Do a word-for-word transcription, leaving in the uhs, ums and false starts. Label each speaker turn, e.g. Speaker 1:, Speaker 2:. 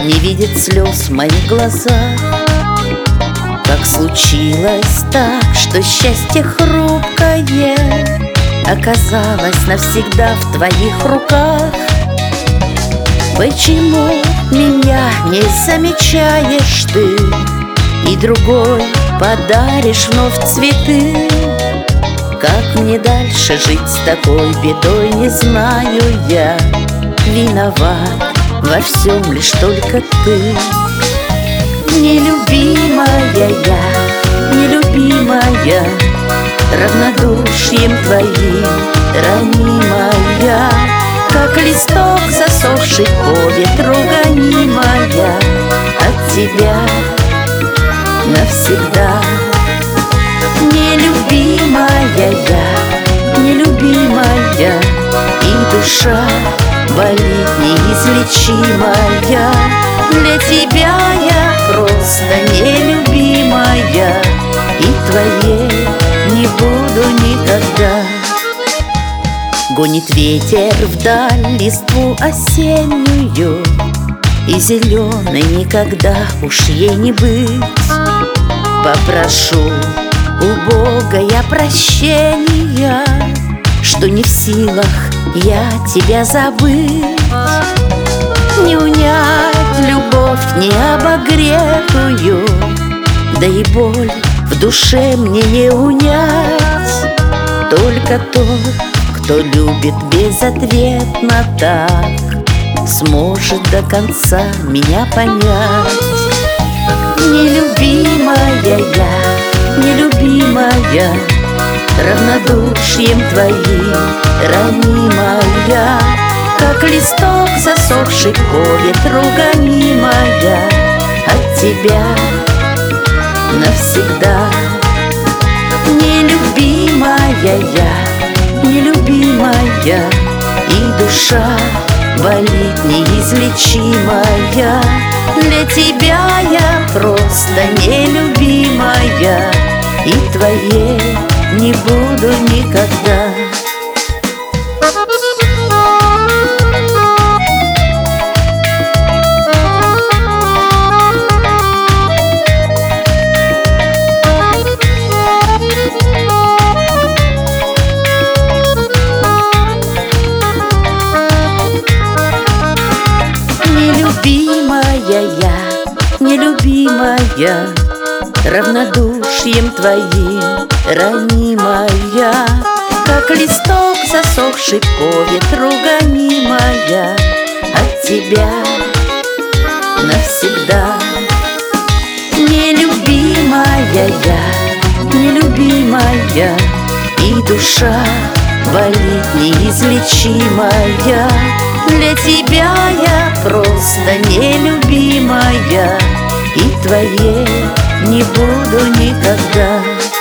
Speaker 1: не видит слез в моих глазах. Как случилось так, что счастье хрупкое оказалось навсегда в твоих руках? Почему меня не замечаешь ты и другой подаришь вновь цветы? Как мне дальше жить с такой бедой, не знаю я. Виноват во всем лишь только ты. Нелюбимая я, нелюбимая, равнодушием твоим ранимая, как листок засохший по ветру гонимая от тебя навсегда. Нелюбимая я, нелюбимая, и душа болит неизлечимая. Для тебя я просто нелюбимая, и твоей не буду никогда. Гонит ветер вдаль листву осеннюю, и зеленой никогда уж ей не быть. Попрошу у Бога я прощения, что не в силах я тебя забыть. Не унять любовь не обогретую, да и боль в душе мне не унять. Только тот, кто любит безответно так, сможет до конца меня понять. Нелюбимая я, нелюбимая, равнодушием твоим ранимая, как листок засохший по ветру гонимая от тебя навсегда. Нелюбимая я, нелюбимая, и душа болит неизлечимая. Для тебя я просто нелюбимая, и твоей не буду никогда. Нелюбимая я, нелюбимая, равнодушием твоим ранимая, как листок засохший по ветру гонимая от тебя навсегда. Нелюбимая я, нелюбимая, и душа болит неизлечимая. Для тебя я просто нелюбимая, и твоей не буду никогда.